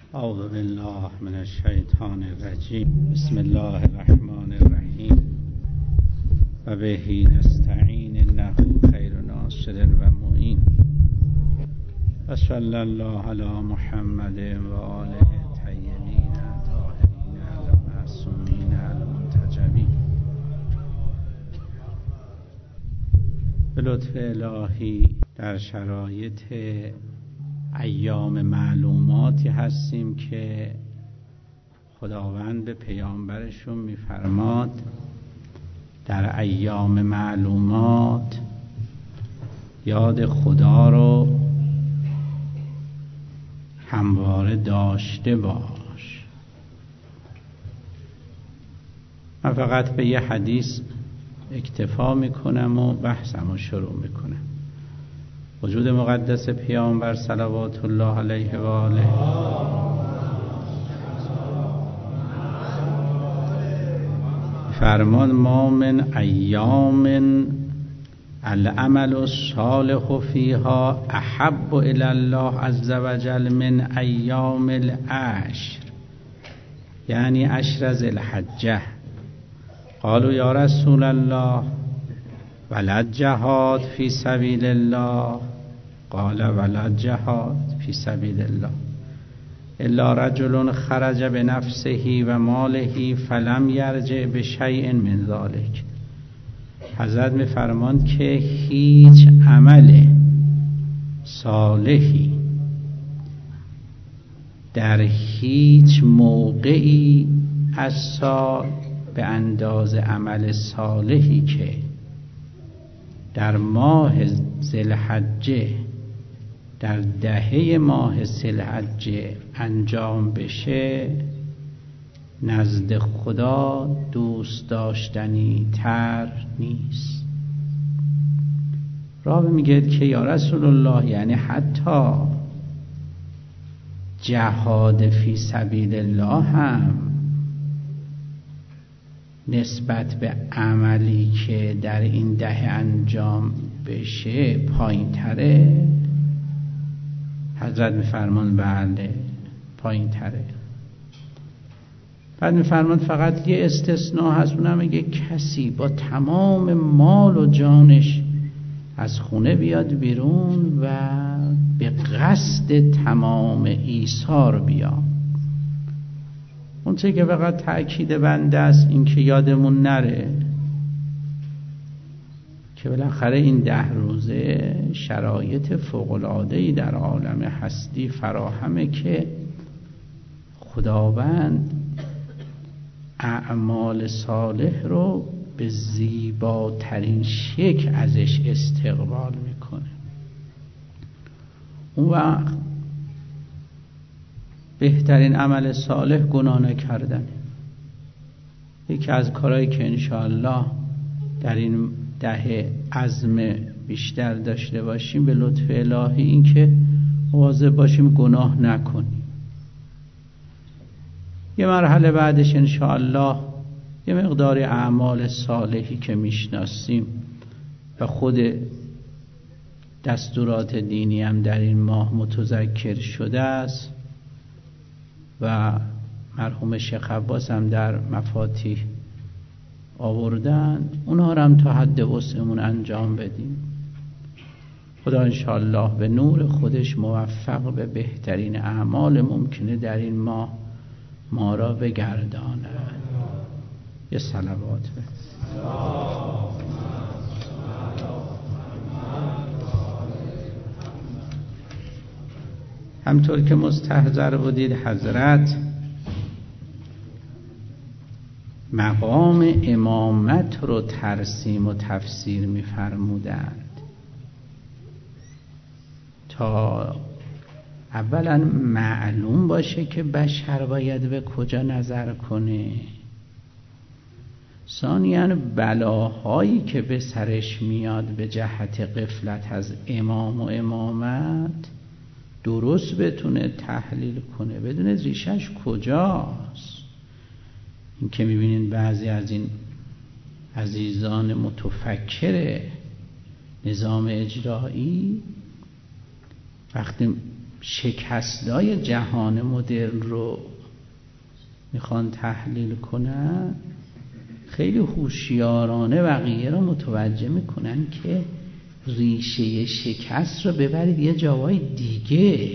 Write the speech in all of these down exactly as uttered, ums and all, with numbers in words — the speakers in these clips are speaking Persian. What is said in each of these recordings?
اعوذ بالله من الشیطان الرجیم. بسم الله الرحمن الرحیم و بهی نستعین انه خیر ناصر و معین و صلی الله علی محمد و آله الطیبین الطاهرین المعصومین المنتجبین. به لطف الهی در شرایط ایام معلوماتی هستیم که خداوند به پیامبرشون میفرماد در ایام معلومات یاد خدا رو همواره داشته باش. من فقط به یه حدیث اکتفا میکنم و بحثم رو شروع میکنم. وجود مقدس پیامبر صلوات الله علیه و آله فرمان ما من ایام العمل الصالح فیها احب الی الله عز وجل من ایام العشر، یعنی عشر ذی الحجه. قالوا یا رسول الله ولا الجهاد فی سبیل الله؟ قال ولا الجهاد فی سبیل الله الا رجل خرج بنفسه و ماله فلم یرجع بشیء من ذلک. حضرت میفرماند که هیچ عمل صالحی در هیچ موقعی از سال به اندازه عمل صالحی که در ماه ذوالحجه در دهه ماه ذوالحجه انجام بشه نزد خدا دوست داشتنی تر نیست. راوی میگه که یا رسول الله، یعنی حتی جهاد فی سبیل الله هم نسبت به عملی که در این دهه انجام بشه پایین تره؟ حضرت میفرمان بله پایین تره. بعد میفرمان فقط یه استثناء هست، اونم میگه کسی با تمام مال و جانش از خونه بیاد بیرون و به قصد تمام ایثار بیاد. اون چه که فقط تأکید بنده است این که یادمون نره که بالاخره این ده روزه شرایط فوق‌العاده‌ای در عالم هستی فراهمه که خداوند اعمال صالح رو به زیباترین شکل ازش استقبال میکنه. اون وقت بهترین عمل صالح گناه نکردن. یکی از کارهایی که انشاءالله در این دهه عزم بیشتر داشته باشیم به لطف الهی این که مواظب باشیم گناه نکنیم. یه مرحله بعدش انشاءالله یه مقدار اعمال صالحی که میشناسیم و خود دستورات دینی هم در این ماه متذکر شده است و مرحوم شیخ عباس هم در مفاتیح آوردن، اونها رو هم تا حد وسعمون انجام بدیم. خدا انشاءالله به نور خودش موفق به بهترین اعمال ممکنه در این ماه ما را بگرداند. یه صلوات به همطور که مستحضر بودید حضرت مقام امامت رو ترسیم و تفسیر می‌فرمودند تا اولا معلوم باشه که بشر باید به کجا نظر کنه، ثانیاً بلاهایی که به سرش میاد به جهت غفلت از امام و امامت درست بتونه تحلیل کنه، بدون ریشش کجاست. این که میبینین بعضی از این عزیزان متفکر نظام اجرایی وقتی شکستای جهان مدرن رو میخوان تحلیل کنن، خیلی هوشیارانه بقیه رو متوجه میکنن که ریشه شکست رو ببرید یه جاهای دیگه.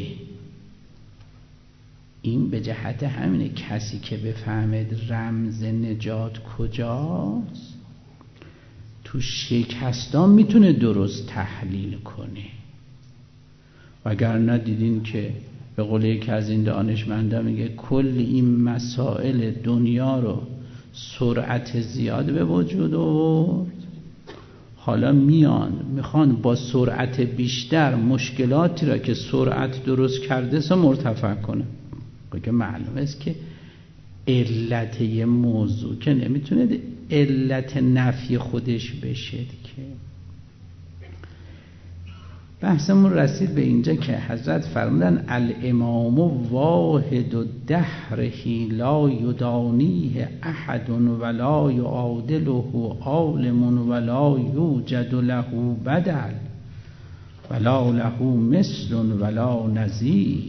این به جهت همینه کسی که بفهمد رمز نجات کجاست، تو شکستان میتونه درست تحلیل کنه. وگرنه دیدین که به قول یکی از این دانشمندا میگه کل این مسائل دنیا رو سرعت زیاد به وجود آورد، حالا میان میخوان با سرعت بیشتر مشکلاتی را که سرعت درست کرده سا مرتفع کنه. که معلومه است که علت یه موضوع که نمیتونه علت نفی خودش بشه که. بحثمون رسید به اینجا که حضرت فرمودن الامام واحد و دهره لا یدانیه احد ولا یعادله عالم ولا یوجد له بدل ولا له مثل ولا نظیر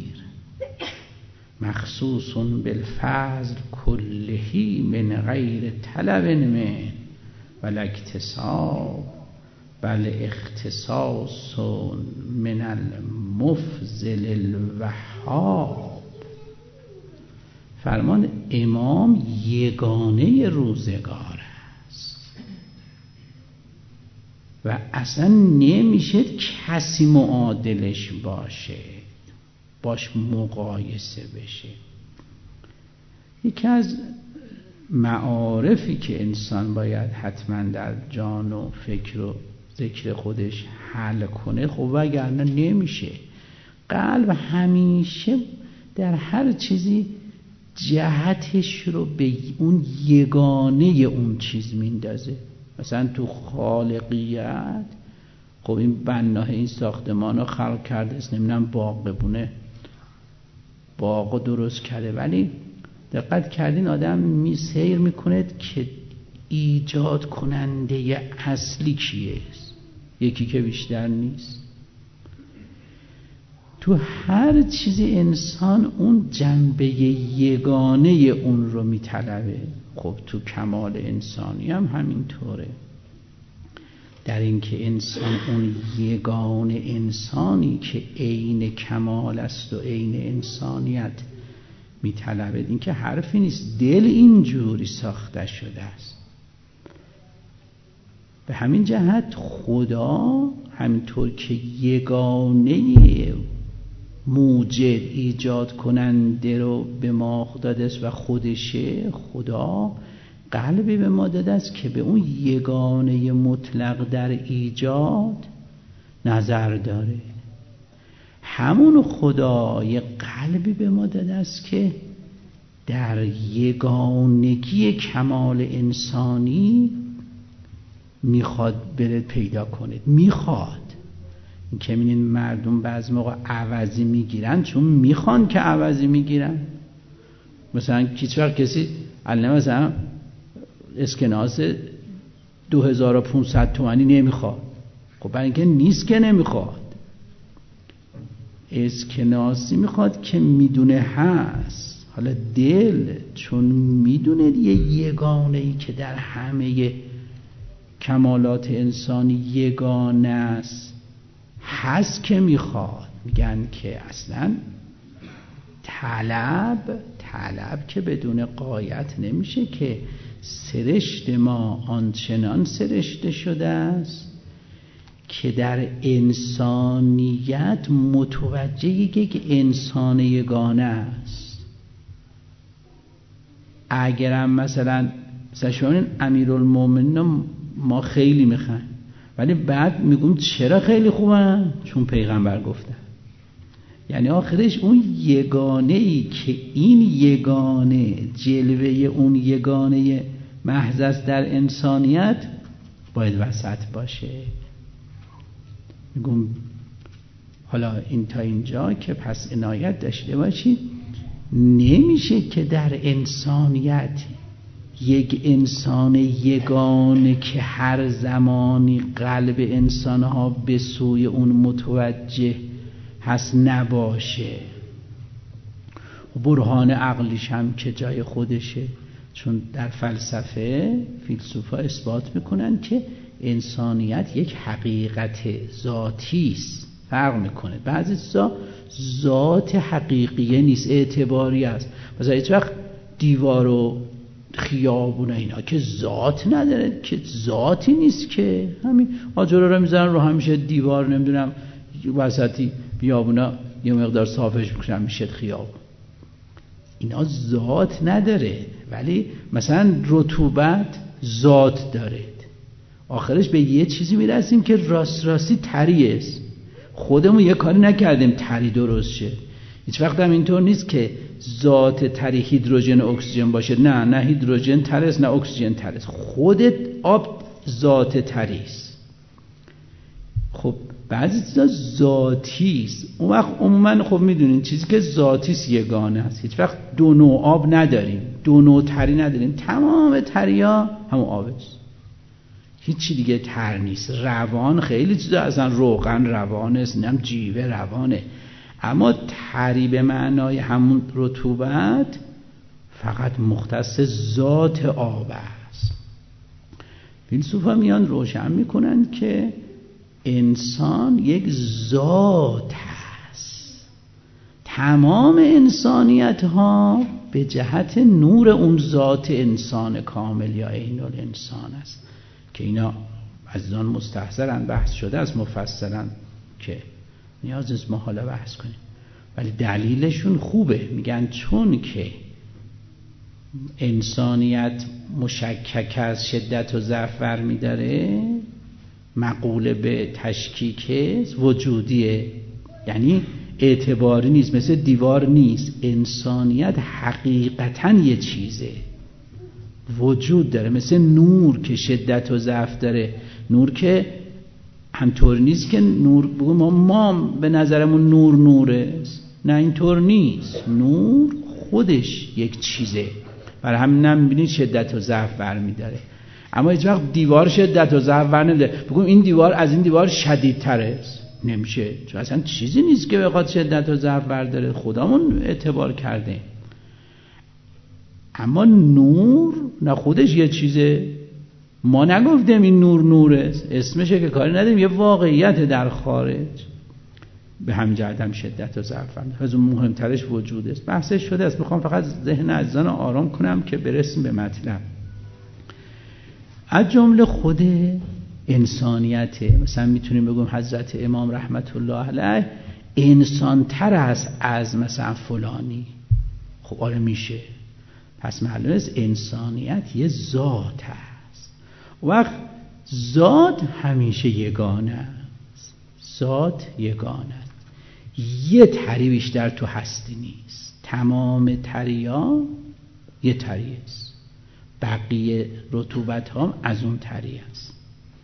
مخصوص بالفضل کلهی من غیر طلب من ولا اکتساب بل اختصاص من المفضل الوهاب. فرمان امام یگانه روزگار است و اصلا نمیشه کسی معادلش باشه، باش مقایسه بشه. یکی از معارفی که انسان باید حتما در جان و فکر و ذکر خودش حل کنه، خب وگرنه نمیشه. قلب همیشه در هر چیزی جهتش رو به اون یگانه اون چیز میندازه. مثلا تو خالقیت، خب این بناه این ساختمان رو خلق کرده است، نمیدونم باغ ببونه باغ درست کرده، ولی دقت کردین آدم می سیر میکنه که ایجاد کننده اصلی کیه؟ یکی که بیشتر نیست. تو هر چیزی انسان اون جنبه یگانه اون رو میطلبه. خب تو کمال انسانی هم همینطوره، در اینکه انسان اون یگانه انسانی که عین کمال است و عین انسانیت میطلبه. این که حرفی نیست، دل اینجوری ساخته شده است. به همین جهت خدا همینطور که یگانه موجد ایجاد کننده رو به ما داده است و خودشه، خدا قلبی به ما داده است که به اون یگانه مطلق در ایجاد نظر داره. همون خدا یه قلبی به ما داده است که در یگانگی کمال انسانی میخواد برید پیدا کنید. میخواد این که می‌بینین مردم بعضی موقع عوضی میگیرن چون میخوان که عوضی میگیرن. مثلا هیچ وقت کسی علمه مثلا اسکناس دو هزار و پانصد تومانی نمیخواد. خب برای اینکه نیست که نمیخواد. اسکناسی میخواد که میدونه هست. حالا دل چون میدونه یه یگانه ای که در همه کمالات انسانی یگانه است هست که میخواد. میگن که اصلا طلب طلب که بدون غایت نمیشه، که سرشت ما آنچنان سرشته شده است که در انسانیت متوجه یک انسان یگانه است. اگرم مثلا مثلا شما امیرالمومنین ما خیلی میخوایم، ولی بعد میگم چرا خیلی خوبن؟ چون پیغمبر گفتن. یعنی آخرش اون یگانه ای که این یگانه جلوه اون یگانه محض است در انسانیت باید وسط باشه. میگم حالا این تا اینجا که پس عنایت داشته باشید، نمیشه که در انسانیت یک انسان یگانه که هر زمانی قلب انسانها به سوی اون متوجه هست نباشه. برهان عقلیش هم که جای خودشه، چون در فلسفه فیلسوفا اثبات میکنن که انسانیت یک حقیقت ذاتی است. فرق میکنه، بعضی چیزا ذات حقیقیه نیست، اعتباری است. مثلا هیچ وقت دیوار و خیابون اینا که ذات نداره، که ذاتی نیست، که همین آجرها رو میذارن رو همیشه دیوار، نمیدونم وسطی بیابونا یه مقدار صافش میکنن میشه خیابون، اینا ذات نداره. ولی مثلا رطوبت ذات داره، آخرش به یه چیزی میرسیم که راست راستی تری است، خودمون یه کاری نکردیم تری درست شه. هیچ وقت هم اینطور نیست که ذات تری هیدروژن و اکسیژن باشه، نه نه هیدروژن تر است نه اکسیژن تر است، خودت آب ذات تری است. خب بعضی چیزا ذاتی است، اون وقت عموما خب میدونین چیزی که ذاتی است یگانه است. هیچ وقت دو نوع آب نداریم، دو نوع تری نداریم، تمام تری‌ها همون آب است، هیچی دیگه تر نیست. روان خیلی چیزا، اصلا روغن روانه است، نم جیوه روانه، اما تری به معنای همون رطوبت فقط مختص ذات آب است. فیلسوفا میان روشن میکنن که انسان یک ذات هست، تمام انسانیت ها به جهت نور اون ذات انسان کامل یا عین الانسان است، که اینا از آن مستحضرن، بحث شده از مفصلا که نیاز است ما حالا بحث کنیم. ولی دلیلشون خوبه، میگن چون که انسانیت مشکک از شدت و ضعف برمی‌داره، مقوله به تشکیک وجودیه، یعنی اعتباری نیست، مثل دیوار نیست. انسانیت حقیقتاً یه چیزه، وجود داره، مثل نور که شدت و ضعف داره. نور که همطور نیست که نور بگو ما, ما به نظرمون نور نوره، نه اینطور نیست. نور خودش یک چیزه، برای همین هم می‌بینید شدت و ضعف برمی‌داره. اما هیچ وقت دیوار شدت و ضعف بر نمی‌داره بگم این دیوار از این دیوار شدیدتره، نمیشه، چون اصلا چیزی نیست که بخواد شدت و ضعف برداره، خودمون اعتبار کرده. اما نور نه خودش یه چیزه، ما نگفتیم این نور نوره، اسمشه که کاری نداریم، یه واقعیت در خارج. به همین جهت هم شدت و ضعف هم از اون مهمترش وجود است. بحثش شده است، میخوام فقط ذهن عزیزان آرام کنم که برسیم به مطلب. از جمله خود انسانیته، مثلا میتونیم بگیم حضرت امام رحمت الله علیه انسان تر است از مثلا فلانی. خب آره میشه، پس معلومه است انسانیت یه ذات است. وقت ذات همیشه یگانه است، ذات یگانه است، یه تری بیشتر تو هستی نیست، تمام تری‌ها یه تری است، بقیه رطوبت ها از اون تری است.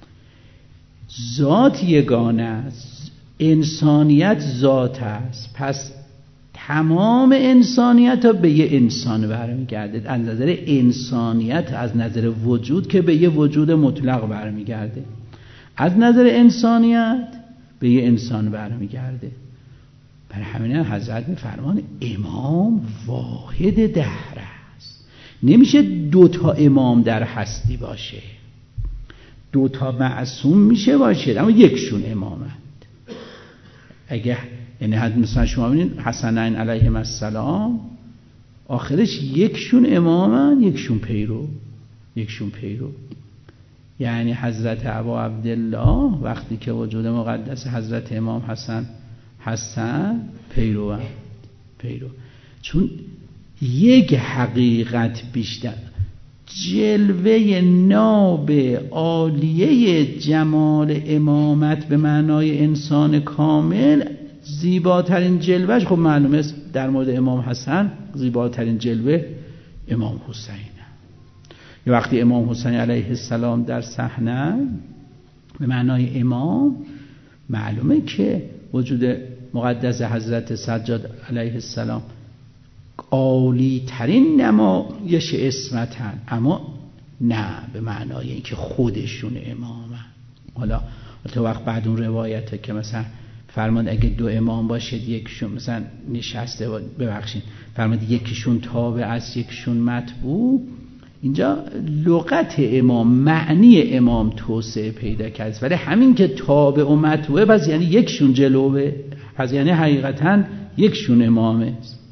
ذات یگانه است، انسانیت ذات است، پس تمام انسانیت ها به یه انسان برمیگرده. از نظر انسانیت، از نظر وجود که به یه وجود مطلق برمیگرده، از نظر انسانیت به یه انسان برمیگرده. برای همین حضرت میفرمان امام واحد دهر است. نمیشه دو تا امام در هستی باشه، دو تا معصوم میشه باشه اما یکشون امامند. اگه یعنی مثلا شما ببینید حسنین علیهم السلام آخرش یکشون امامن یکشون پیرو، یکشون پیرو. یعنی حضرت ابا عبدالله وقتی که وجود مقدس حضرت امام حسن حسن پیرو هم. پیرو چون یک حقیقت بیشتر، جلوه ناب عالیه جمال امامت به معنای انسان کامل، زیباترین جلوهش خب معلومه است در مورد امام حسن، زیباترین جلوه امام حسین. یا وقتی امام حسین علیه السلام در صحنه به معنای امام، معلومه که وجود مقدس حضرت سجاد علیه السلام عالی ترین نمایش اسمتن، اما نه به معنای اینکه خودشون امامن. حالا تو وقت بعد اون روایته که مثلا فرمود اگه دو امام باشد یکشون مثلا نشسته ببخشید فرمود یکیشون تابع است یکیشون متبوع، اینجا لغت امام معنی امام توسعه پیدا کرد، ولی همین که تابع و متبوعه پس یعنی یکشون جلوه، پس یعنی حقیقتا یکشون امامه.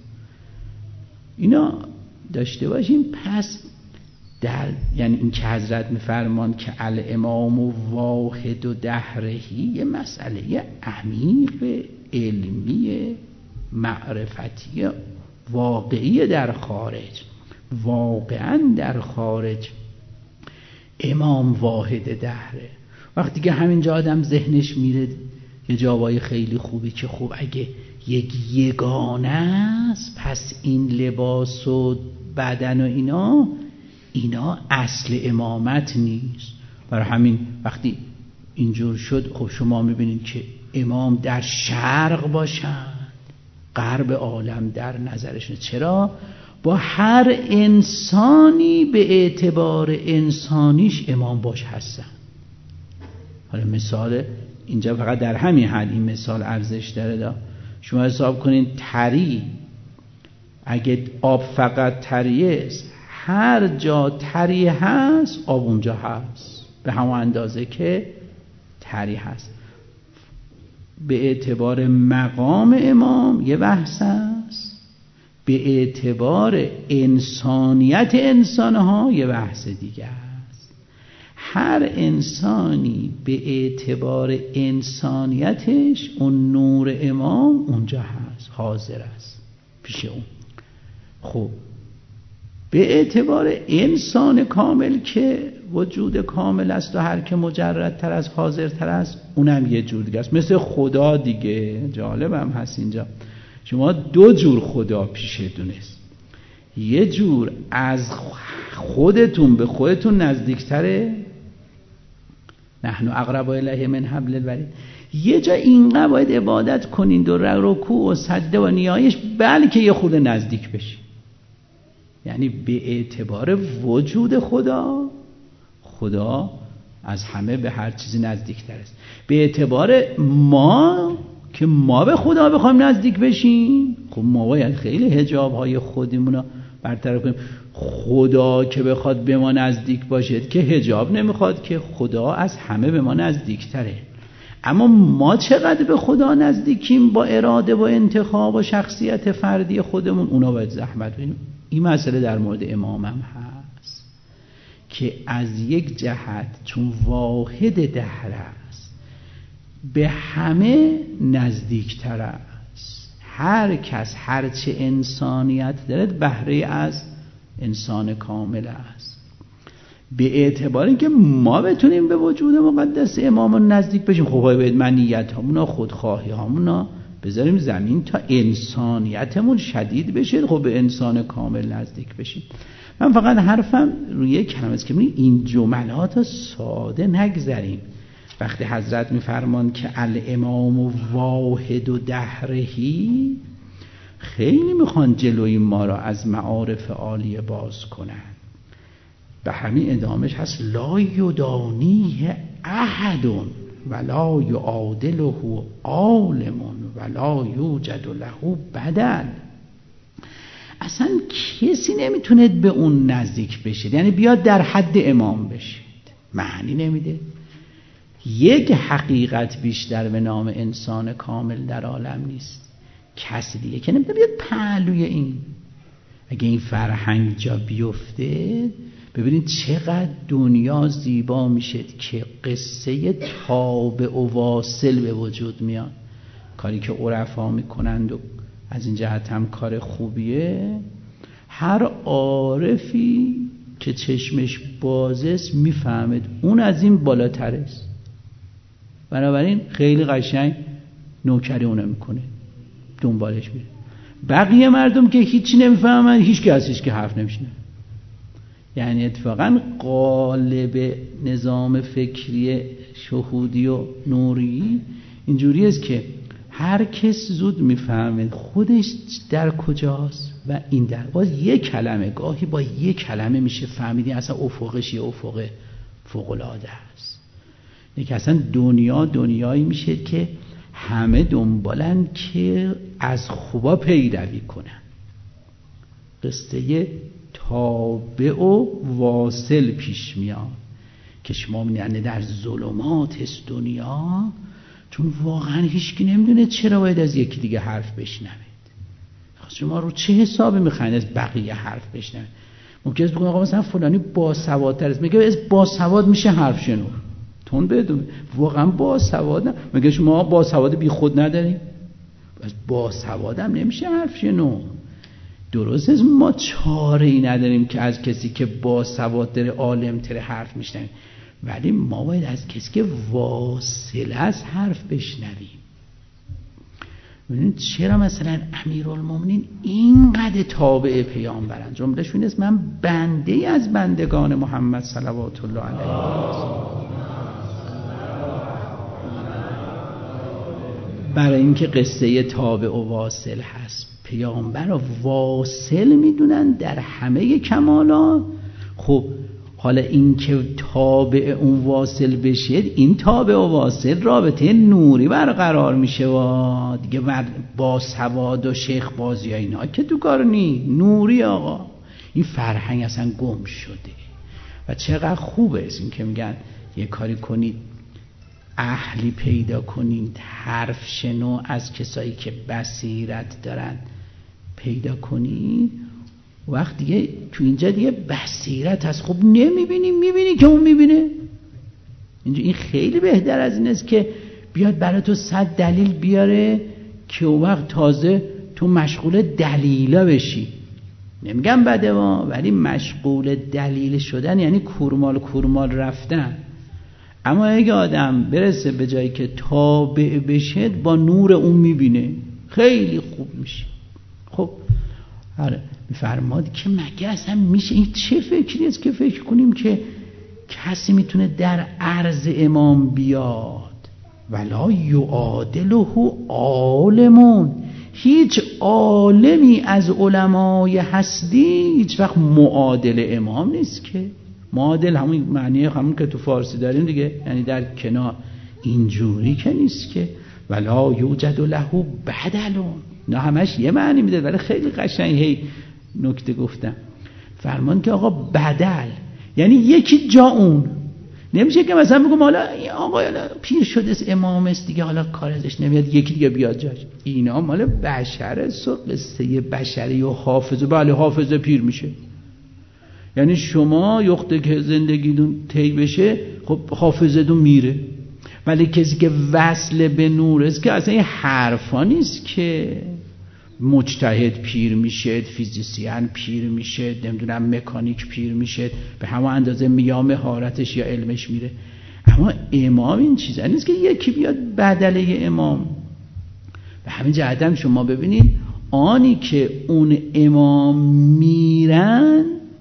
اینا داشته باشیم. پس در یعنی این که حضرت میفرمان که الامام و واحد و دهرهی یه مسئله عمیق علمی معرفتی واقعی در خارج، واقعا در خارج امام واحد دهره. وقتی که همینجا آدم ذهنش میره یه جوابای خیلی خوبی که خوب اگه یک یگانه است پس این لباس و بدن و اینا اینا اصل امامت نیست. برای همین وقتی اینجور شد خب شما میبینید که امام در شرق باشند غرب عالم در نظرشون، چرا؟ با هر انسانی به اعتبار انسانیش امام باش هستن. حالا مثال اینجا فقط در همین حد این مثال ارزش داره دا. شما حساب کنین تری، اگه آب فقط تری است هر جا تری هست آب اونجا هست به همون اندازه که تری هست. به اعتبار مقام امام یه بحث است، به اعتبار انسانیت انسانها یه بحث دیگه است. هر انسانی به اعتبار انسانیتش اون نور امام اونجا هست، حاضر است پیش اون. خب به اعتبار انسان کامل که وجود کامل است و هر که مجردتر از حاضرتر است اونم یه جور دیگه است، مثل خدا دیگه. جالبم هست اینجا شما دو جور خدا پیشتون است، یه جور از خودتون به خودتون نزدیکتره، نحن اقرب الیه من حبل الورید. یه جا اینقدر باید عبادت کنین دو رکوع و سجده و نیایش بلکه یه خود نزدیک بشین. یعنی به اعتبار وجود خدا، خدا از همه به هر چیزی نزدیکتر است. به اعتبار ما که ما به خدا بخوایم نزدیک بشیم خب ما باید خیلی حجاب‌های خودمون رو برطرف کنیم. خدا که بخواد به ما نزدیک باشد که حجاب نمیخواد که، خدا از همه به ما نزدیکتره. اما ما چقدر به خدا نزدیکیم با اراده و انتخاب و شخصیت فردی خودمون، اونا باید زحمت بکنیم. این مسئله در مورد امامم هست که از یک جهت چون واحد دهر است به همه نزدیکتر است. هر کس هرچه انسانیت دارد بهره از انسان کامل است. به اعتبار اینکه ما بتونیم به وجود مقدس امام نزدیک بشیم خب باید منیت همون خودخواهی همون بذاریم زمین تا انسانیتمون شدید بشه، خب به انسان کامل نزدیک بشیم. من فقط حرفم روی یک کلمه است که این جملات ساده نگذاریم. وقتی حضرت میفرمان که الامام واحد و دهرهی، خیلی میخوان جلوی ما را از معارف عالیه باز کنن. به همین ادامهش هست لا یدانیه احد ولا یعادله عالم ولا یوجد له بدل. اصلا کسی نمیتونه به اون نزدیک بشه، یعنی بیاد در حد امام بشه، معنی نمیده. یک حقیقت بیشتر به نام انسان کامل در عالم نیست، کسی دیگه که نمیتونه بیاد پهلوی این. اگه این فرهنگ جا بیفته ببینید چقدر دنیا زیبا میشه که قصه تابع و واصل به وجود میاد. کاری که عرفا میکنند و از این جهت هم کار خوبیه. هر عارفی که چشمش بازست میفهمد اون از این بالاتر است، بنابراین خیلی قشنگ نوکری اونو میکنه، دنبالش میره. بقیه مردم که هیچی نمیفهمن هیچ کسیش که حرف نمیشنه. یعنی اتفاقا قالب نظام فکری شهودی و نوری اینجوری است که هر کس زود میفهمه خودش در کجاست و این در باز یک کلمه، گاهی با یک کلمه میشه فهمیدی اصلا افقش یه افق فوق العاده است. یعنی اصلا دنیا دنیایی میشه که همه دنبالن که از خوبا پیروی کنن. قصه تابع و واصل پیش میاد که شما می‌بینید در ظلمات است دنیا، چون واقعا هیچکی نمیدونه چرا باید از یکی دیگه حرف بشنوید. شما رو چه حسابی میخواین از بقیه حرف بشنوید؟ ممکنه بگم آقا مثلا فلانی باسوادتر است، میگه از باسواد میشه حرف شنو. تون بدون واقعا باسواد نه، میگه شما باسواد بی خود نداریم، از باسوادم نمیشه حرف شنو. درست است ما چاره ای نداریم که از کسی که باسواد داره عالم تر حرف میشنویم، ولی ما باید از کسی که واصل است حرف بشنویم. ببینید چرا مثلا امیرالمومنین اینقدر تابع پیامبرن؟ جملهشون است من بنده ای از بندگان محمد صلوات الله علیه و برای اینکه قصه تابع و واصل هست. پیامبر رو واصل میدونن در همه کمالات. خب حالا این که تابع اون واصل بشه، این تابع و واصل رابطه نوری برقرار میشه و دیگه با سواد و شیخ بازی ها اینا که تو کار نی، نوری آقا. این فرهنگ اصلا گم شده و چقدر خوبه این که میگن یه کاری کنید اهلی پیدا کنید، حرف شنو از کسایی که بصیرت دارن پیدا کنید. وقت دیگه تو اینجا دیگه بصیرت هست، خب نمیبینی، میبینی که اون میبینه. اینجا این خیلی بهتر از این است که بیاد برای تو صد دلیل بیاره که اون وقت تازه تو مشغول دلیلا بشی. نمیگم بده ما، ولی مشغول دلیل شدن یعنی کورمال کورمال رفتن. اما اگه آدم برسه به جایی که تابع بشه، با نور اون میبینه، خیلی خوب میشه. خب آره میفرماد که مگه اصلا میشه این چه فکری است که فکر کنیم که کسی میتونه در عرض امام بیاد ولا یعادله عالمون، هیچ عالمی از علمای هستی هیچ وقت معادل امام نیست. که معادل همون معنی همون که تو فارسی داریم دیگه، یعنی در کنار. اینجوری که نیست که ولا یوجد له بدلون، نه همش یه معنی میده ولی خیلی قشنگ هی نکته گفتم. فرمان که آقا بدل یعنی یکی جا اون. نمیشه که مثلا بگم حالا آقا پیر شده است امام است دیگه، حالا کار ازش نمیاد یکی دیگه بیاد جاش. اینا مال بشره، قصه بشری و حافظه. بله حافظه پیر میشه، یعنی شما یخته که زندگیتون طی بشه خب حافظتون میره، ولی کسی که وصل به نور است که اصلا این حرفا نیست که مجتهد پیر میشه، فیزیسین پیر میشه، نمیدونم مکانیک پیر میشه، به همون اندازه یا مهارتش یا علمش میره. اما امام این چیزا نیست که یکی بیاد بدله امام. به همین جهت هم شما ببینید آنی که اون امام میرن،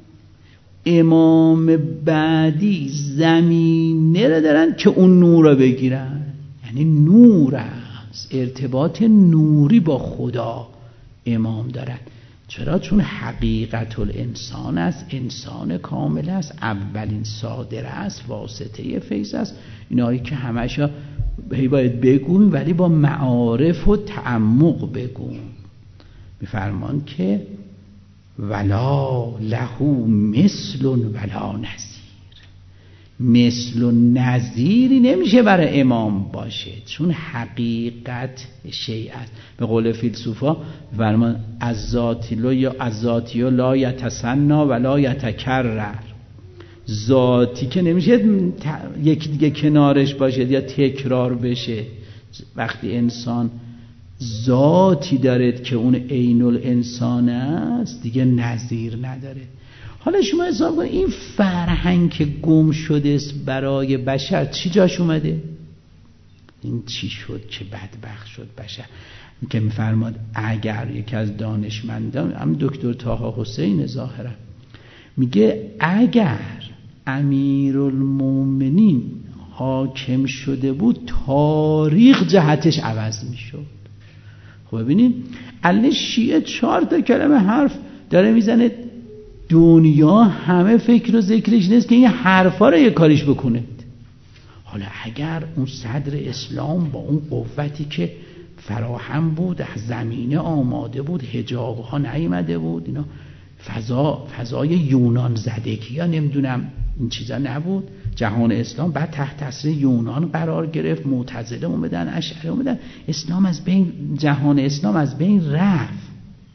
امام بعدی زمینه رو دارن که اون نور رو بگیرن. یعنی نور است، ارتباط نوری با خدا امام دارن. چرا؟ چون حقیقت الانسان است، انسان کامل است، اولین صادره است، واسطه فیض است. اینایی که همشا باید بگویم ولی با معارف و تعمق بگویم. میفرمان که ولا له مثل ولا نظیر. مثل و نظیری نمیشه برای امام باشه، چون حقیقت شیء است. به قول فیلسوفا فرمان از ذاتی یا از ذاتی لا یتسنا ولا یتکرر. ذاتی که نمیشه یکی دیگه کنارش باشه یا تکرار بشه. وقتی انسان ذاتی دارد که اون عین الانسان است دیگه نظیر نداره. حالا شما حساب کنید این فرهنگ که گم شده است برای بشر چی جاش اومده؟ این چی شد که بدبخت شد بشر؟ که میفرماد اگر یکی از دانشمندان، هم دکتر طه حسین ظاهرا، میگه اگر امیرالمومنین حاکم شده بود تاریخ جهتش عوض میشد. خب ببینید الان شیعه چهار تا کلمه حرف داره میزنه، دنیا همه فکر و ذکرش نیست که این حرفا رو یه کاریش بکنه. حالا اگر اون صدر اسلام با اون قوتی که فراهم بود، از زمینه آماده بود، حجاب ها نیامده بود، اینا فضا فضای یونان زدگی یا نمیدونم این چیزا نبود، جهان اسلام بعد تحت تاثیر یونان قرار گرفت، معتزله اومدن، اشعری اومدن، اسلام از بین، جهان اسلام از بین رفت.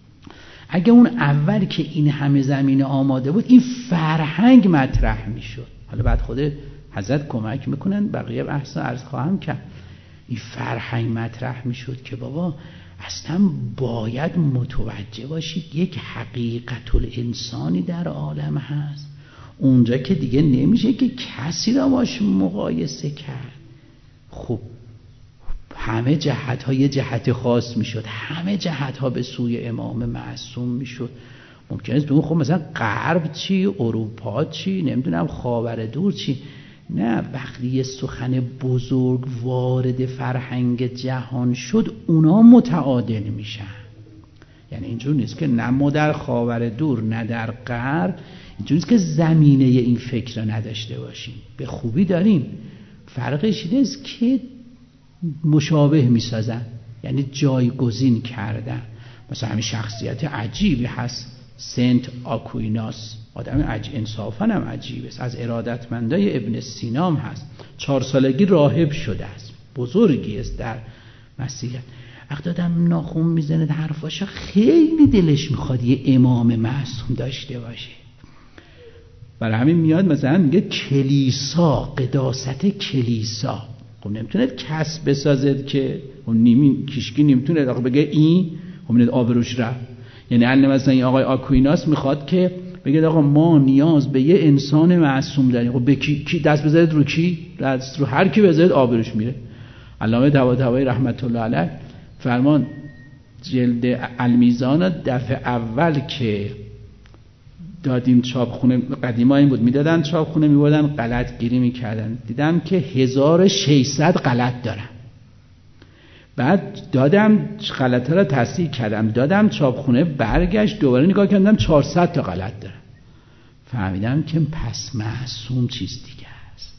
اگه اون اول که این همه زمینه آماده بود این فرهنگ مطرح میشد، حالا بعد خود حضرت کمک میکنن بقیه بحث عرض خواهم کرد، این فرهنگ مطرح میشد که بابا اصلا باید متوجه باشید یک حقیقت الانسانی در عالم هست، اونجا که دیگه نمیشه که کسی را باش مقایسه کرد. خب همه جهت ها یه جهت خاص میشد، همه جهت ها به سوی امام معصوم میشد. ممکنه است بگم خب مثلا غرب چی، اروپا چی، نمیدونم خاور دور چی. نه، وقتی یه سخن بزرگ وارد فرهنگ جهان شد اونا متعادل میشن. یعنی اینجور نیست که نه ما در خاور دور نه در غرب، اینجور نیست که زمینه این فکر رو نداشته باشیم، به خوبی داریم. فرقش اینه است که مشابه میسازن، یعنی جایگزین کردن. مثلا همین شخصیت عجیبی هست سنت آکویناس، آدم عج... انصافاً هم عجیب است، از ارادتمندای ابن سینا هست، چهار سالگی راهب شده است، بزرگی است در مسیحیت. وقتی آدم ناخون میزنه حرفاشا خیلی دلش میخواد یه امام معصوم داشته باشه. برای همین میاد مثلا میگه کلیسا، قداست کلیسا. خب نمیتونه کس بسازد که اون نیمی کشکی نمیتونه بگه این همین آبروش رفت. یعنی الان مثلا این آقای آکویناس میخواد که بگه آقا ما نیاز به یه انسان معصوم داریم. خب به کی, کی دست بذارید رو کی؟ دست رو هر کی بذارید آبروش میره. علامه طباطبایی رحمت الله علیه فرمان جلد المیزان دفعه اول که دادیم چاپخونه، قدیما این بود میدادن چاپخونه میبردن غلط گیری میکردن، دیدم که هزار و ششصد غلط دارم. بعد دادم غلطه را تصحیح کردم، دادم چاپخونه، برگشت دوباره نگاه کردم چهارصد تا غلط دارم. فهمیدم که پس معصوم چیز دیگه است.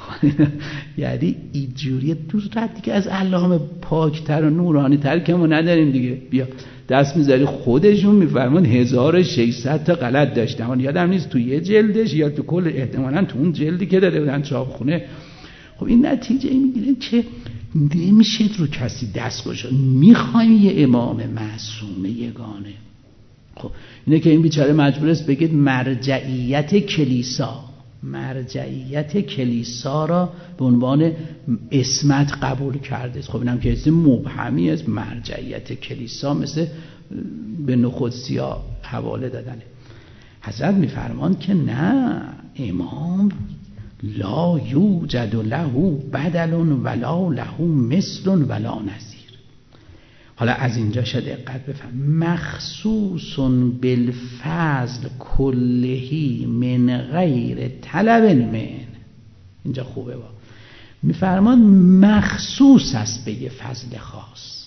یعنی اینجوری دوست رد دیگه از علامه پاکتر و نورانی تر که ما نداریم دیگه. بیا دست میذاری خودشون میفرمان هزار و ششصد تا غلط داشتم، یادم نیست تو یه جلدش یا تو کل، احتمالاً تو اون جلدی که داده بودن چاپخونه. خب این نتیجه میگیره که نمیشه رو کسی دست گذاشت، میخوایم یه امام معصوم یگانه. خب اینه که این بیچاره مجبور است بگید مرجعیت کلیسا، مرجعیت کلیسا را به عنوان اسمت قبول کرده. خب اینم که اسم مبهمی است، مرجعیت کلیسا مثل به نخودسیا حواله دادنه. حضرت میفرمان که نه، امام لا یوجد له بدل ولا له مثل ولا نظیر. حالا از اینجا شد دقت بفهم، مخصوص بالفضل کلهی من غیر طلب من. اینجا خوبه با میفرمان مخصوص است به یه فضل خاص،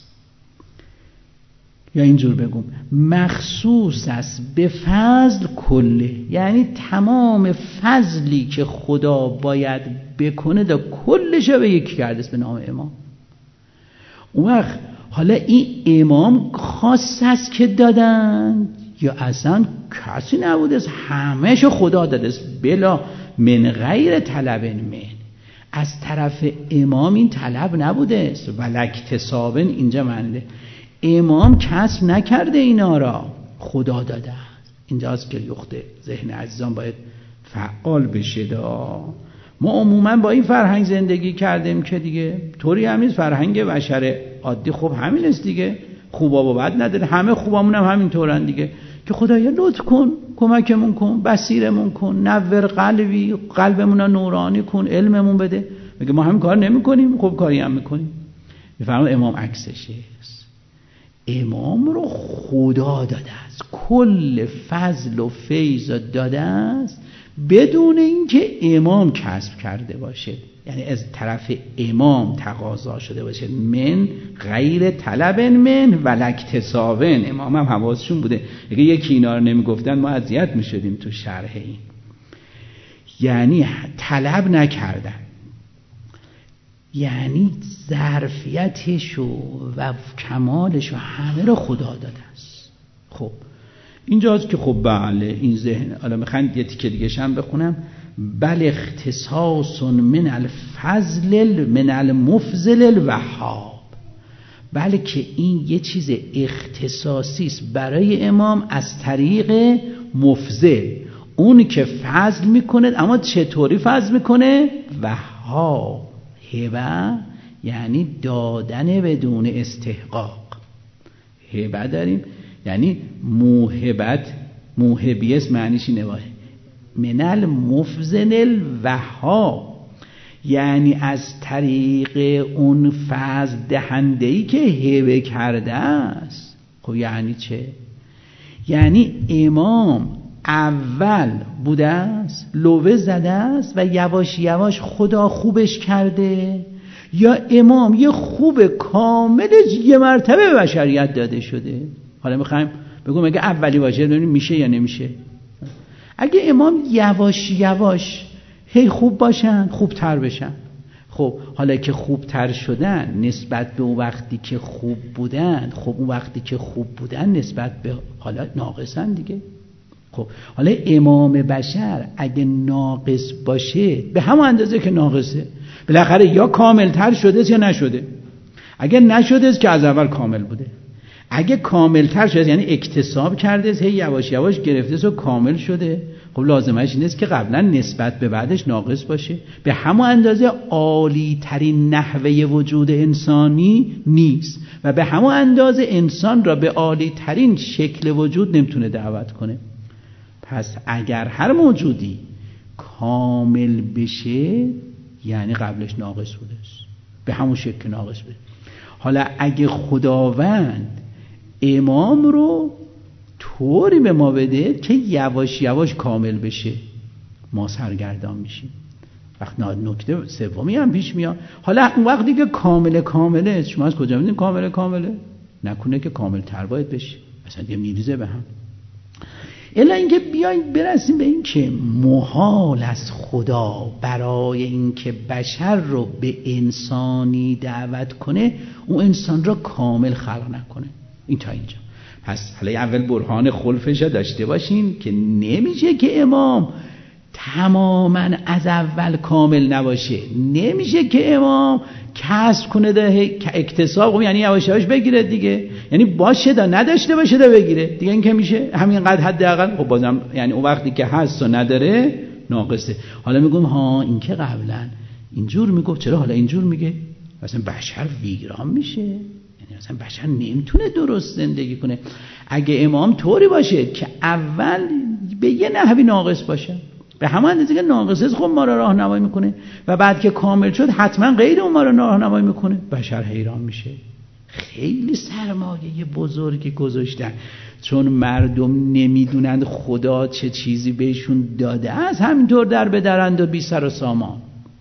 یا اینجور بگم مخصوص است به فضل کله، یعنی تمام فضلی که خدا باید بکنه دا کلش به یکی کرده است به نام امام. اون وقت حالا این امام خاص است که دادن یا اصلا کسی نبوده است، همه‌ش خدا داده است بلا من غیر طلب من. از طرف امام این طلب نبوده است، ولکتسابن اینجا معنی امام کسب نکرده اینا را، خدا داده است. اینجاست که یخته ذهن عزیزان باید فعال بشه دا. ما عموما با این فرهنگ زندگی کردیم که دیگه طوری هم نیست، فرهنگ بشر عادی خب همین است دیگه، خوبا و بد نداره، همه خوبامون هم همین طورن دیگه، که خدایا لطف کن، کمکمون کن، بصیرمون کن، نور قلبی، قلبمون رو نورانی کن، علممون بده. میگه ما هم کار نمی کنیم، خوب کاری هم میکنیم. میفرماید امام عکسشه، امام رو خدا داده است، کل فضل و فیض داده است بدون اینکه امام کسب کرده باشه، یعنی از طرف امام تقاضا شده باشه، من غیر طلب من ولکتسابن. امام هم حواسشون بوده، اگه یکی اینا رو نمیگفتن ما اذیت میشدیم تو شرح این، یعنی طلب نکردن. یعنی ظرفیتش و کمالش و همه رو خدا داده است. خب اینجاست که خب بله این ذهن، حالا میخواین یه تیکه دیگه هم بخونم، بل اختصاص من الفضل من المفضل الوهاب، بله که این یه چیز اختصاصی است برای امام از طریق مفضل، اون که فضل میکنه. اما چطوری فضل میکنه؟ وهاب، هبه یعنی دادن بدون استحقاق. هبه داریم یعنی موهبت، موهبیت معنیش اینه، من المفضل الوهاب، یعنی از طریق اون فضل دهنده‌ای که هبه کرده است. خب یعنی چه؟ یعنی امام اول بوده است، لوه زده است و یواش یواش خدا خوبش کرده، یا امام یه خوب کاملش یه مرتبه به بشریت داده شده؟ حالا میخوایم بگم اگه اولی باشه ببینیم میشه یا نمیشه. اگه امام یواش یواش هی خوب باشن خوبتر بشن، خب حالا که خوبتر شدن نسبت به اون وقتی که خوب بودن، خب اون وقتی که خوب بودن نسبت به حالا ناقصن دیگه. خب حالا امام بشر اگه ناقص باشه به همون اندازه که ناقصه، بالاخره یا کاملتر شده یا نشده. اگه نشده که از اول کامل بوده، اگه کاملتر شده یعنی اکتساب کرده، هی یواش یواش گرفته و کامل شده. خب لازمش این است که قبلا نسبت به بعدش ناقص باشه. به همون اندازه عالی ترین نحوه وجود انسانی نیست و به همون اندازه انسان را به عالی ترین شکل وجود نمیتونه دعوت کنه. پس اگر هر موجودی کامل بشه یعنی قبلش ناقص بوده است، به همون شکل ناقص بوده. حالا اگه خداوند امام رو طوری به ما بده که یواش یواش کامل بشه، ما سرگردان میشیم. وقت نکته سومی هم پیش میاد، حالا اون وقتی که کامل کامله، شما از کجا میدونید کامل کامله؟ نکنه که کامل تر باید بشه، اصلا یه میریزه به هم. الا اینکه بیایید برسیم به این که محال از خدا برای اینکه بشر رو به انسانی دعوت کنه اون انسان رو کامل خلق نکنه. این تا اینجا. پس حالا اول برهان خلفش رو داشته باشین که نمیشه که امام تماما از اول کامل نباشه، نمیشه که امام کسب کنه ده اکتساب، یعنی یواش یواش بگیره دیگه، یعنی باشه دا نداشته باشه دا بگیره دیگه. این که میشه همینقدر حداقل. خب بازم یعنی اون وقتی که هست و نداره ناقصه. حالا میگم ها این که قبلا اینجور میگفت، چرا حالا اینجور میگه؟ مثلا بشر ویران میشه، یعنی مثلا بشر نمیتونه درست زندگی کنه. اگه امام طوری باشه که اول به یه نحوی ناقص باشه، به همون اندازه که ناقصه خب ما را راهنمایی میکنه و بعد که کامل شد حتما غیر اون ما را راهنمایی میکنه، بشر حیران میشه. خیلی سرمایه بزرگی گذاشتن، چون مردم نمیدونند خدا چه چیزی بهشون داده است، همینطور در بدرند و بی سر و سامان.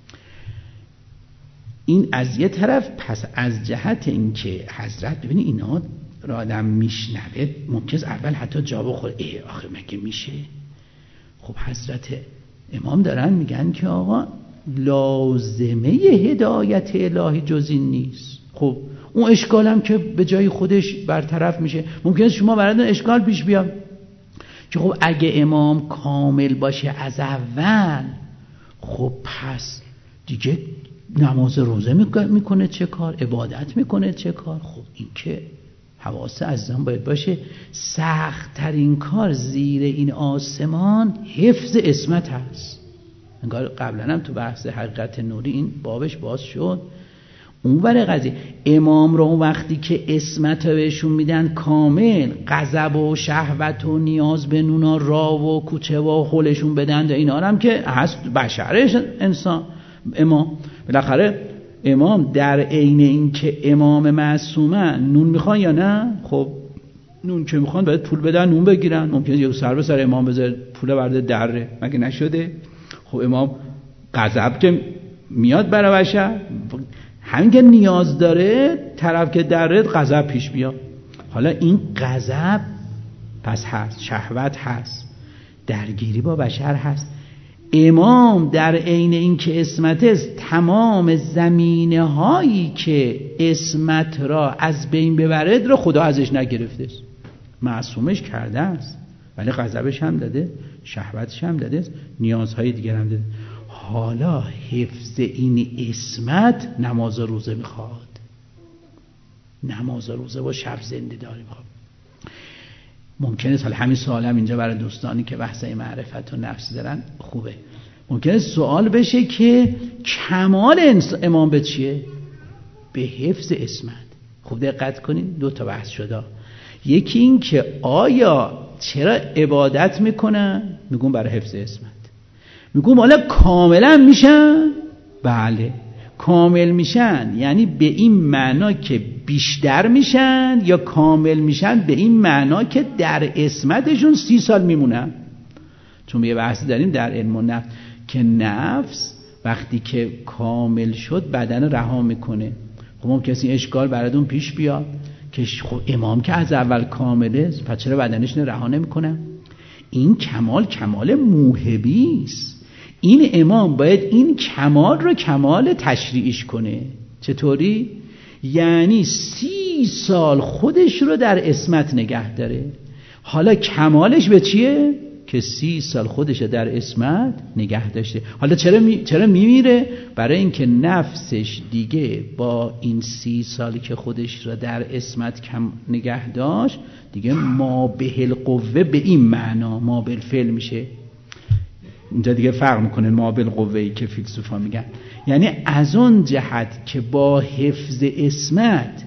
این از یه طرف. پس از جهت اینکه حضرت ببینی اینا را آدم میشنوه ممکنه اول حتی جا بخوره، ای آخه مگه میشه؟ خب حضرت امام دارن میگن که آقا لازمه هدایت الهی جز این نیست. خب اون اشکال هم که به جای خودش برطرف میشه. ممکنه شما براتون اشکال پیش بیاد که خب اگه امام کامل باشه از اول، خب پس دیگه نماز روزه میکنه چه کار؟ عبادت میکنه چه کار؟ خب این که حواس عزیزان باید باشه. سخت ترین کار زیر این آسمان حفظ عصمت هست. انگار قبلا هم تو بحث حقیقت نوری این بابش باز شد. اون ور قضیه امام رو اون وقتی که عصمت بهشون میدن کامل، غضب و شهوت و نیاز به نونا را و کوچه و خولشون بدن، اینا هم که هست بشرش انسان امام. بالاخره امام در عین این که امام معصومن نون میخوان یا نه؟ خب نون که میخوان باید پول بدن نون بگیرن. ممکنه یک سر به سر امام بذاره پول برده دره، مگه نشده؟ خب امام غضب که میاد برای بشر، همین که نیاز داره طرف که دره غضب پیش بیاد. حالا این غضب پس هست، شهوت هست، درگیری با بشر هست. امام در عین این که اسمت است تمام زمینه هایی که اسمت را از بین ببرد را خدا ازش نگرفته است، معصومش کرده است، ولی غضبش هم داده، شهوتش هم داده است، نیازهای دیگر هم داده. حالا حفظ این اسمت نماز و روزه میخواد، نماز و روزه با شب زنده داری میخواد. ممکنه حالا همین سوال هم اینجا برای دوستانی که بحث معرفت و نفس دارن خوبه، ممکنه سوال بشه که کمال امام به چیه؟ به حفظ اسمت. خوب دقت کنین، دو تا بحث شده. یکی این که آیا چرا عبادت میکنن؟ میگون برای حفظ اسمت. میگون حالا کاملا میشن؟ بله کامل میشن، یعنی به این معنا که بیشتر میشن، یا کامل میشن به این معنا که در اسمتشون سی سال میمونن. چون یه بحثی داریم در علم النفس که نفس وقتی که کامل شد بدن رها میکنه. خب ممکنه کسی اشکال براتون پیش بیاد که خب امام که از اول کامله پس چرا بدنش رها نمیکنه؟ این کمال کمال موهبی است. این امام باید این کمال رو کمال تشریعیش کنه. چطوری؟ یعنی سی سال خودش رو در اسمت نگه داره. حالا کمالش به چیه؟ که سی سال خودش رو در اسمت نگه داشته. حالا چرا می... چرا میمیره؟ برای اینکه نفسش دیگه با این سی سالی که خودش رو در اسمت کم نگه داشت دیگه ما به القوه به این معنا ما بالفعل میشه. اینجا دیگه فرق میکنه ما بالقوه‌ای که فیلسوفا میگن، یعنی از اون جهت که با حفظ اسمت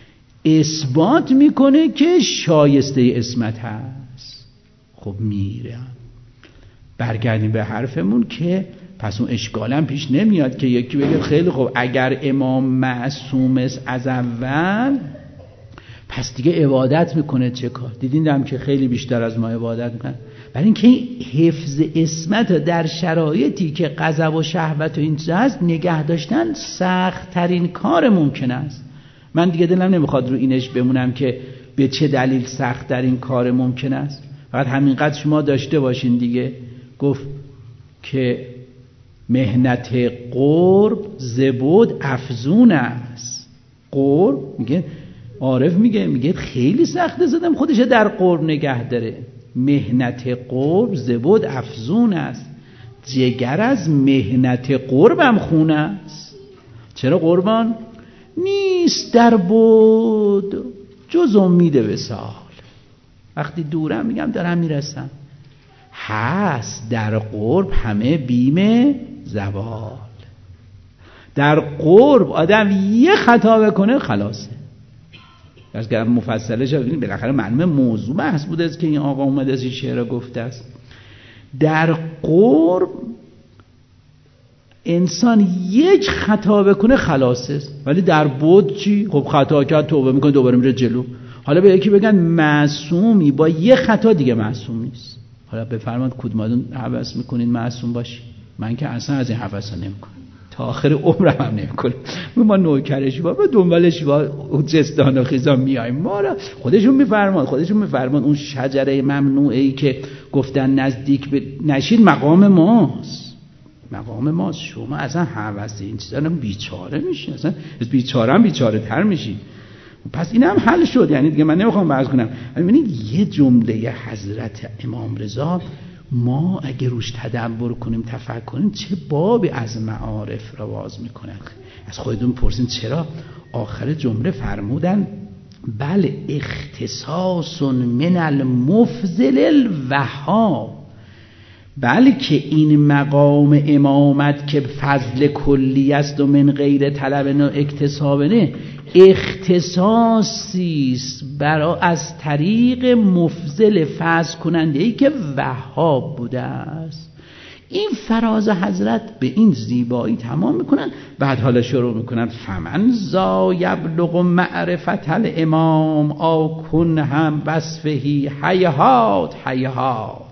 اثبات میکنه که شایسته اسمت هست. خب میره. برگردیم به حرفمون که پس اون اشکالم پیش نمیاد که یکی بگه خیلی خب اگر امام معصوم است از اول پس دیگه عبادت میکنه چه کار؟ دیدین که خیلی بیشتر از ما عبادت میکنن. برای اینکه حفظ اسمت در شرایطی که غضب و شهوت و این چیز هست نگه داشتن سخت ترین کار ممکن است. من دیگه دلم نمیخواد رو اینش بمونم که به چه دلیل سخت ترین کار ممکن است. فقط همینقدر شما داشته باشین دیگه. گفت که مهنت قرب زبود افزون است. قرب میگه، عارف میگه میگه خیلی سخته زدم خودش در قرب نگه داره. مهنت قرب زبود افزون است، جگر از مهنت قربم خون است. چرا قربان؟ نیست در بود جز امید وصال. وقتی دورم میگم دارم میرسم، هست در قرب همه بیم زوال. در قرب آدم یه خطا بکنه خلاصه. از که مفصله شد بالاخره معلومه موضوع بحث بوده است که این آقا اومده از این شعر گفته است. در قرب انسان یک خطا بکنه خلاصه است، ولی در بود چی؟ خب خطا کرد توبه میکنه دوباره میره جلو. حالا به یکی بگن معصومی با یه خطا دیگه معصوم نیست. حالا بفرمایید کدوماتون هوس میکنین معصوم باشی؟ من که اصلا از این هوسا نمیکنم، تا آخر عمرم هم نمیکنم. ما نوکرشی با دنبالش با جستان و خیزان میایم. ما را خودشون میفرمان خودشون میفرمان اون شجره ممنوعه‌ای که گفتن نزدیک به نشید مقام ماست، مقام ماست. شما اصلا هوس این چیزا بیچاره میشی، اصلا بیچاره هم بیچاره تر میشی. پس این هم حل شد. یعنی دیگه من نمیخوام بحث کنم. ببینید یه جمله حضرت امام رضا ما اگه روش تدبر کنیم تفکر کنیم چه بابی از معارف را باز میکنن. از خودتون پرسین چرا آخر جمله فرمودن بل اختصاص من المفضل الوهاب، بلکه این مقام امامت که فضل کلی است و من غیر طلب و اکتساب نه، اختصاصی است برای از طریق مفضل فضل کننده ای که وهاب بوده است. این فراز حضرت به این زیبایی تمام میکنن. بعد حالا شروع میکنن فمن زا یبلغ معرفت الامام آکن هم وصفهی حیهات حیهات.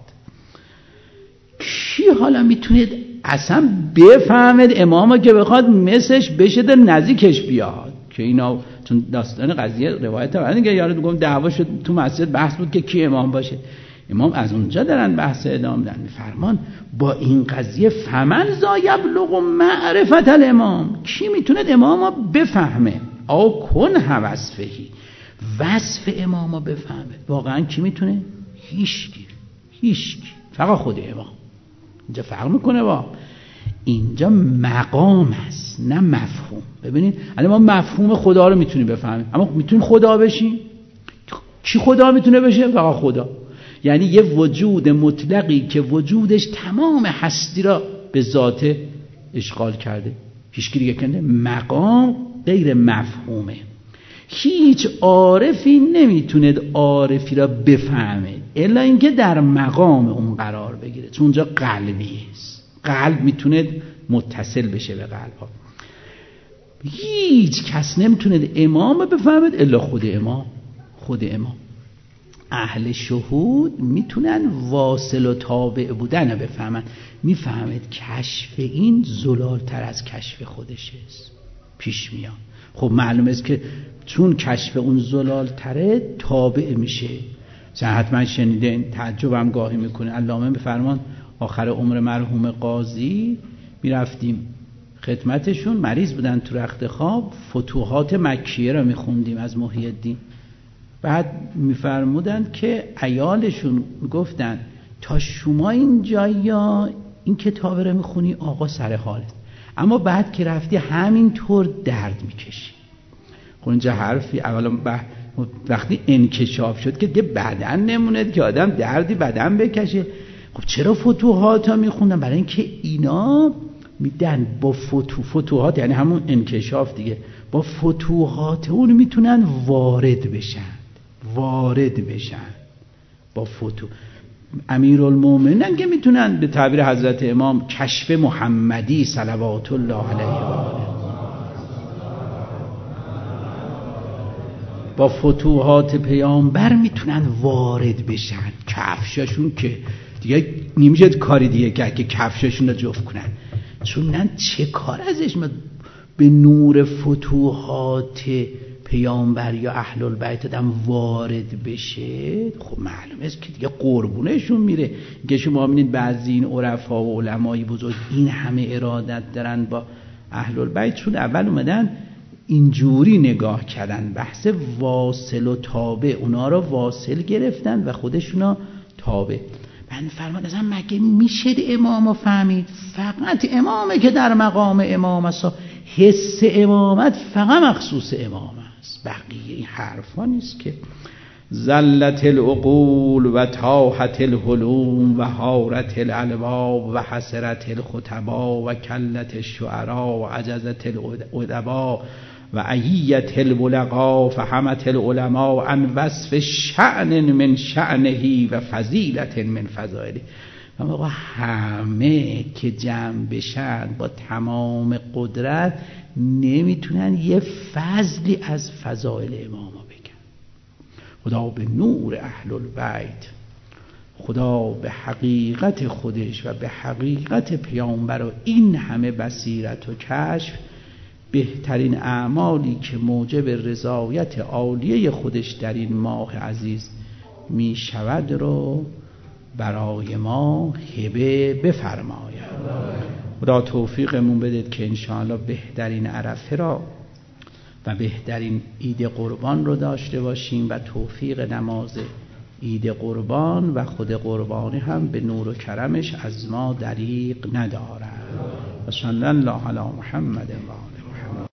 کی حالا میتونید اصلا بفهمید امامو که بخواد مسش بشه در نزدیکش بیاد؟ که اینا چون داستان قضیه روایت هم دیگه یارو میگم دعوا شد تو مسجد بحث بود که کی امام باشه. امام از اونجا دارن بحث ادامه دارن. فرمان با این قضیه فمن ذا یبلغ معرفت الامام، کی میتونه امامو بفهمه؟ او کن وصفهی، وصف امامو بفهمه. واقعا کی میتونه؟ هیچکی، هیچکی، فقط خود امام. اینجا فرق میکنه با اینجا مقام است نه مفهوم. ببینید الان ما مفهوم خدا رو میتونیم بفهمیم، اما میتونیم خدا بشیم؟ کی خدا میتونه بشه؟ فقط خدا. یعنی یه وجود مطلقی که وجودش تمام هستی را به ذات اشغال کرده، هیچ کی دیگه کنده. مقام غیر مفهومه. هیچ عارفی نمیتونه عارفی را بفهمه الا اینکه در مقام اون قرار بگیره، چون اونجا قلبی است. قلب میتونه متصل بشه به قلب ها. هیچ کس نمیتونه امام بفهمه الا خود امام. خود امام. اهل شهود میتونن واصل و تابع بودن رو بفهمن. میفهمد کشف این زلالتر از کشف خودش است، پیش میاد. خب معلومه است که چون کشف اون زلالتره تابع میشه. مثلا حتما شنیدین، تعجبم گاهی میکنه، علامه بفرمان آخر عمر مرحوم قاضی میرفتیم خدمتشون، مریض بودن تو رخت خواب، فتوحات مکیه رو میخوندیم از محی الدین. بعد میفرمودن که عیالشون گفتن تا شما اینجا یا این کتاب رو میخونی آقا سر حالت، اما بعد که رفتی همینطور درد میکشی. خب اینجا حرفی اولا وقتی انکشاف شد که ده بدن نموند که آدم دردی بدن بکشه. خب چرا فتوحات ها میخوندن؟ برای اینکه اینا میدن با فتو فتوحات یعنی همون انکشاف دیگه، با فتوحات اون میتونن وارد بشن، وارد بشن با فتو. امیرالمومنین که میتونن به تعبیر حضرت امام کشف محمدی صلوات الله علیه و آله با فتوحات پیامبر میتونن وارد بشن. کفشاشون که دیگه نمیشه کاری دیگه کرد که کفشاشون رو جفت کنن، چون نه چه کار ازش به نور فتوحات پیامبر یا اهل البیت آدم وارد بشه. خب معلومه است که دیگه قربونشون میره. که شما میبینید بعضی این عرفا و علمای بزرگ این همه ارادت دارن با اهل البیت، چون اول اومدن اینجوری نگاه کردن، بحث واصل و تابع، اونا رو واصل گرفتن و خودشونا تابع. من فرمان ازم مگه میشه امامو فهمید؟ فقط امامه که در مقام امام است، حس امامت فقط مخصوص امام است، بقیه این حرفا نیست که. زلت العقول و تاحت الحلوم و حارت الالباب و حسرت الخطبا و کلت الشعرا و عجزت الادبا و عیت البلغا فهمت العلماء عن وصف شأن من شأنه و فضیلت من فضائله. اما همه که جمع بشن با تمام قدرت نمیتونن یه فضلی از فضائل امام بگن. خدا به نور اهل البیت، خدا به حقیقت خودش و به حقیقت پیامبر و این همه بصیرت و کشف، بهترین اعمالی که موجب رضایت عالیه خودش در این ماه عزیز می شود رو برای ما هبه بفرماید. خدا توفیقمون بدید که انشاءالله بهترین عرفه را و بهترین عید قربان رو داشته باشیم و توفیق نماز عید قربان و خود قربانی هم به نور و کرمش از ما دریغ ندارد. و صلی الله علی محمد و